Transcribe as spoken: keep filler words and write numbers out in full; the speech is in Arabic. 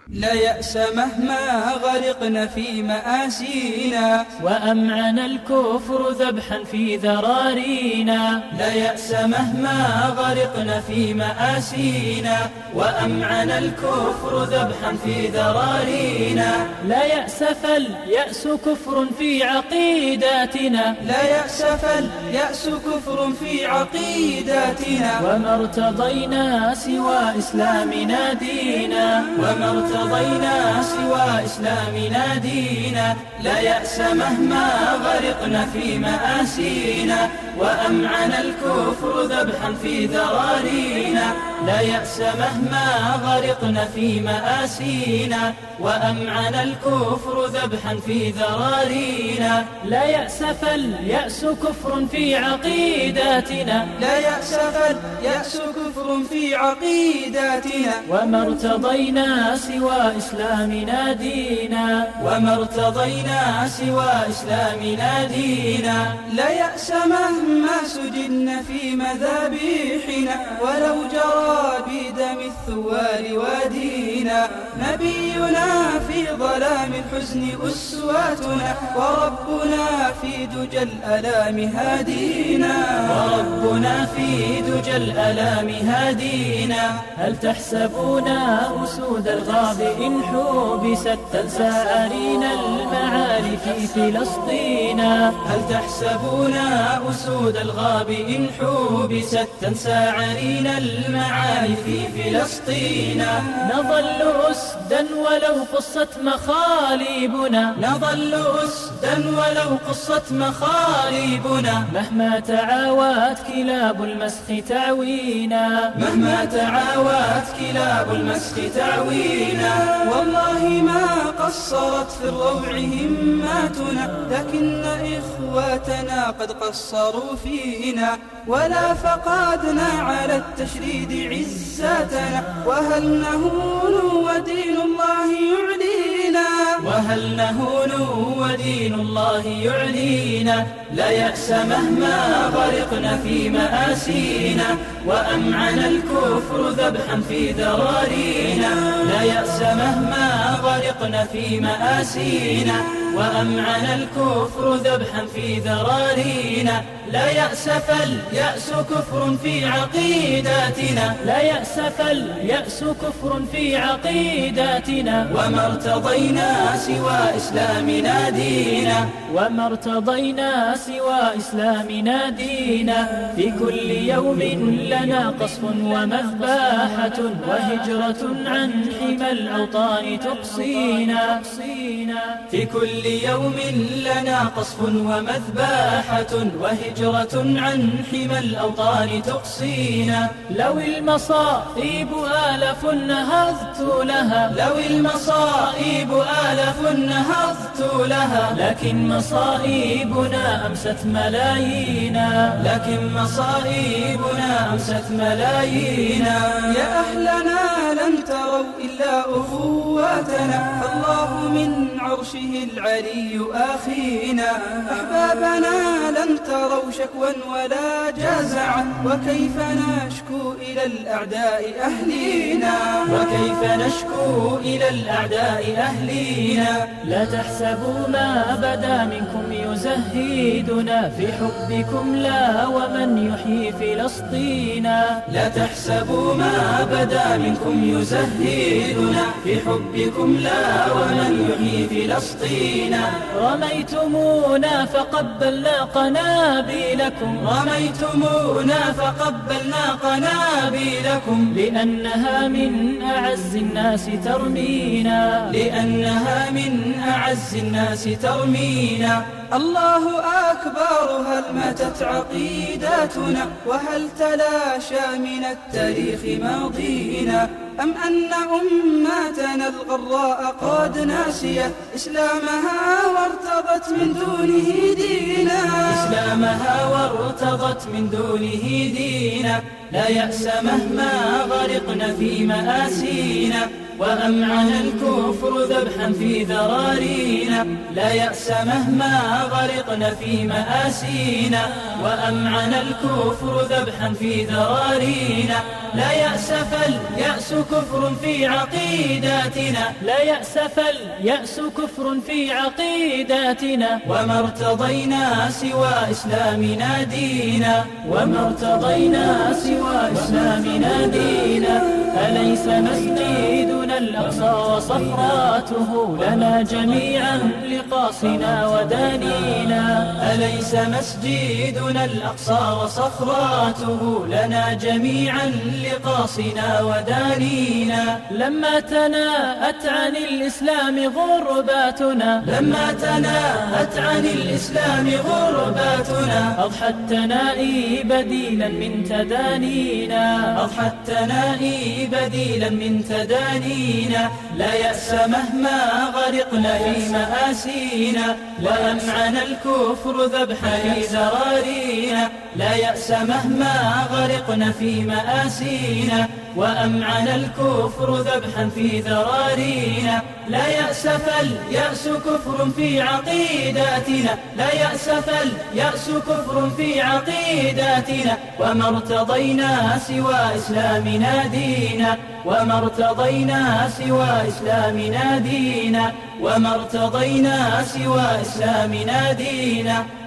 لا يأس مهما غرقنا في مآسينا، وأمعن الكفر ذبحا في ذرارينا. لا يأس مهما غرقنا في مآسينا، وأمعن الكفر ذبحا في ذرارينا. لا يأس فاليأس كفر في عقيداتنا، لا يأس فاليأس كفر في عقيداتنا. وما ارتضينا سوى إسلامنا دينا، وما ارتضينا سوى إسلامنا دينا. لا يأس مهما غرقنا في مآسينا، وأمعن الكفر ذبحا في ذرارينا. لا يأس مهما غرقنا في مآسينا، وأمعن الكفر ذبحا في ذرارينا. لا يأس فاليأس كفر في عقيداتنا، لا يأس فاليأس كفر في عقيداتنا. وما ارتضينا سوى إسلامنا دينا، وما ارتضينا سوى إسلامنا دينا. لا يأس مهما سجدنا في مذابيحنا، ولو جرى بدم الثوار وادينا. نبينا في ظلام الحزن أسواتنا، وربنا في دجى الألام هادينا. وربنا في دجى الألام هادينا. هل تحسبون أسود الغاب إن حوبست تنسى أرينا المعالي في فلسطين؟ هل تحسبون أسود الغاب إن حوبست تنسى عرينا المعالي في فلسطين؟ نظل أسدا ولو قصت مخاليبنا، نظل أسدا ولو قصت مخاليبنا. مهما تعاوت كلاب المسخ تعوينا، مهما تعاوت كلاب المسخ تعوينا. والله ما قصرت في الروع هماتنا، لكن إخواتنا قد قصروا فينا. ولا فقدنا على التشريد عزاتنا، وهل نهون ودين الله يعلينا. وهل نهون ودين الله يعلينا. لا يأس مهما غرقنا في مآسينا، وأمعن الكفر ذبحا في ذرارينا. لا يأس مهما غرقنا في مآسينا، وأمعن الكفر ذبحا في ذرارينا. لا يأس فاليأس كفر في عقيداتنا، لا يأس فاليأس كفر في عقيداتنا. وما ارتضينا سوى إسلامنا دينا، وما ارتضينا سوى إسلامنا دينا. في كل يوم لنا قصف ومذباحة، وهجرة عن حمى الأوطان تقصينا. في كل يوم لنا قصف ومذباحة، وهجرة عن حمى الأوطان تقصينا. لو المصائب آلف نهضت لها، لو المصائب آلف نهضت لها. لكن مصائبنا أمست ملايينا، لكن مصائبنا أمست ملايينا. يا أهلنا لن تروا إلا أخواتنا، فالله من عرشه العلي آخينا. أحبابنا لن تروا شكوى ولا جزعا، وكيف نشكو إلى الأعداء أهلينا. وكيف نشكو إلى الأعداء أهلينا. لا تحسبوا ما بدا منكم يزهدنا، في حبكم لا ومن يحيي فلسطين. لا تحسبوا ما بدا منكم يزهدنا، في حبكم لا ومن يحيي فلسطين. رميتمونا فقبلنا قنابلكم، رميتمونا فقبلنا قنابلكم. لأنها من أعز الناس ترمينا، لأنها من أعز الناس ترمينا. الله أكبر، هل ماتت عقيداتنا، وهل تلاشى من التاريخ ماضينا؟ أم أن أمتنا الغراء قد ناسيت إسلامها وارتضت من دونه دينا. إسلامها وارتضت من دونه دينا. لا يأس مهما غرقنا في مآسينا، وأمعن الكفر ذبحا في ذرارينا، لا يأس مهما غرقنا في مآسينا. وأمعن الكفر ذبحا في ذرارينا، لا يأس فاليأس كفر في عقيداتنا، لا يأس فاليأس كفر في عقيداتنا. وما ارتضينا سوى إسلامنا دينا، وما ارتضينا سوى إسلامنا دينا. أليس مسجدنا الأقصى وصخراته لنا جميعا لقاصنا ودانينا؟ أليس مسجدنا الأقصى وصخراته لنا جميعا لقاصنا ودانينا؟ لما تناءت عن الإسلام غرباتنا، لما تناءت عن الإسلام غرباتنا، أضحت تنائي بديلا من تدانينا، أضحت تنائي بديلا من تدانينا. لا يأس مهما غرقنا في مآسينا، وأمعن الكفر ذبحا في ذرارينا، لا يأس مهما غرقنا في مآسينا. وأمعن الكفر ذبحا في ذرارينا، لا يأس فاليأس كفر في عقيداتنا، لا يأس فاليأس كفر في عقيداتنا. وما ارتضينا سوى إسلامنا دينا، وما ارتضينا سوى إسلامنا دينا، وما ارتضينا سوى إسلامنا دينا.